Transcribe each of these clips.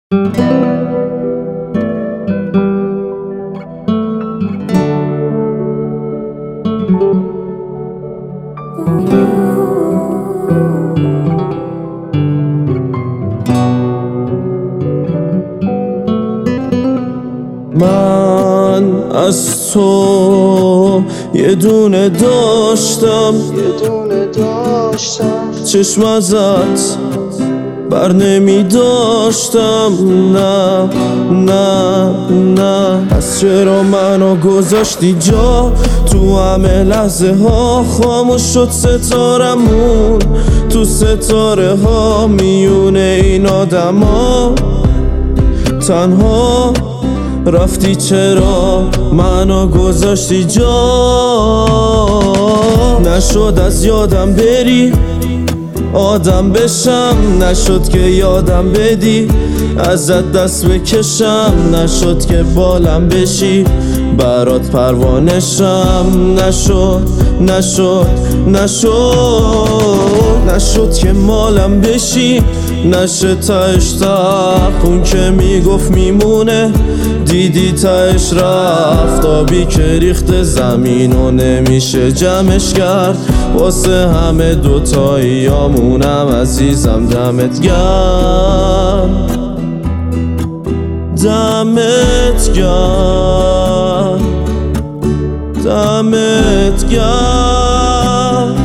من از تو یه دونه داشتم چشم ازت بر نمی داشتم. نه نه نه، پس چرا منو گذاشتی جا؟ تو همه لحظه ها خاموش شد ستارمون، تو ستاره ها میونه این آدم ها تنها رفتی. چرا منو گذاشتی جا؟ نشد از یادم بری آدم بشم، نشد که یادم بدی ازت دست بکشم، نشد که بالم بشی برات پروانشم. نشد که مالم بشی، نشه تهش اون که میگفت میمونه، دیدی تهش رفت. آبی که ریخت زمین و نمیشه جمعش کرد، واسه همه دوتاییامونم عزیزم دمت گرم، دمت گرم، دمت گرم.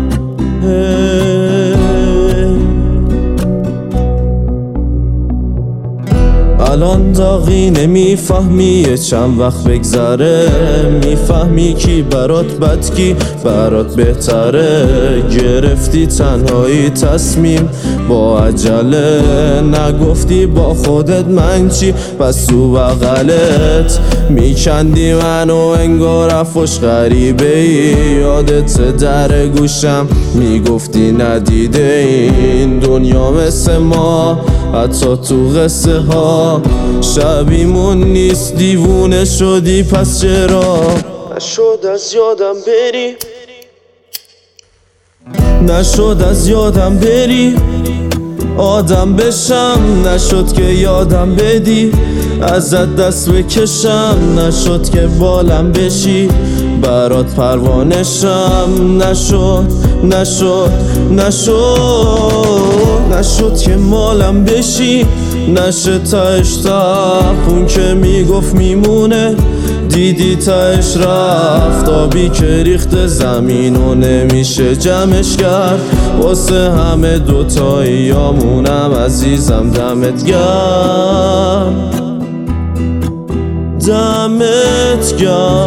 الان داغی نمیفهمی، چند وقت بگذره میفهمی کی برات بد کی برات بهتره. گرفتی تنهایی تصمیم با عجله، نگفتی با خودت من چی، پس تو بغلت میکندی منو انگار افش غریبه ای. یادت در گوشم میگفتی ندیده این دنیا مثل ما، حتی تو قصه ها شبیمون نیست. دیوونه شدی پس چرا نشد از یادم بری؟ نشد از یادم بری آدم بشم، نشد که یادم بدی ازت دست بکشم، نشد که بالم بشی برات پروانشم. نشد که مالم بشی، نشه تهش اون که میگفت میمونه، دیدی تهش رفت. آبی که ریخت زمین و نمیشه جمعش کرد، واسه همه دوتاییامونم عزیزم دمت گرم، دمت گرم.